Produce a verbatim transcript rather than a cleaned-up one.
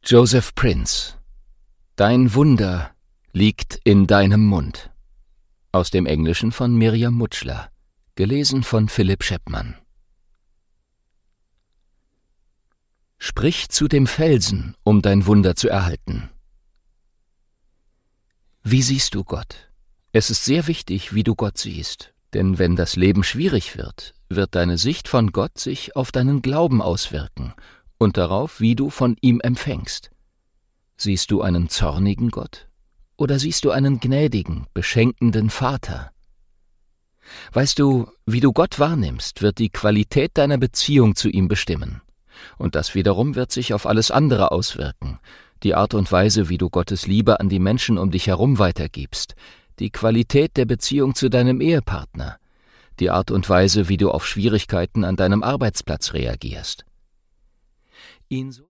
Joseph Prince. Dein Wunder liegt in deinem Mund. Aus dem Englischen von Miriam Mutschler. Gelesen von Philipp Scheppmann. Sprich zu dem Felsen, um dein Wunder zu erhalten. Wie siehst du Gott? Es ist sehr wichtig, wie du Gott siehst, denn wenn das Leben schwierig wird, wird deine Sicht von Gott sich auf deinen Glauben auswirken und darauf, wie du von ihm empfängst. Siehst du einen zornigen Gott oder siehst du einen gnädigen, beschenkenden Vater? Weißt du, wie du Gott wahrnimmst, wird die Qualität deiner Beziehung zu ihm bestimmen. Und das wiederum wird sich auf alles andere auswirken. Die Art und Weise, wie du Gottes Liebe an die Menschen um dich herum weitergibst, die Qualität der Beziehung zu deinem Ehepartner, die Art und Weise, wie du auf Schwierigkeiten an deinem Arbeitsplatz reagierst. Ihn so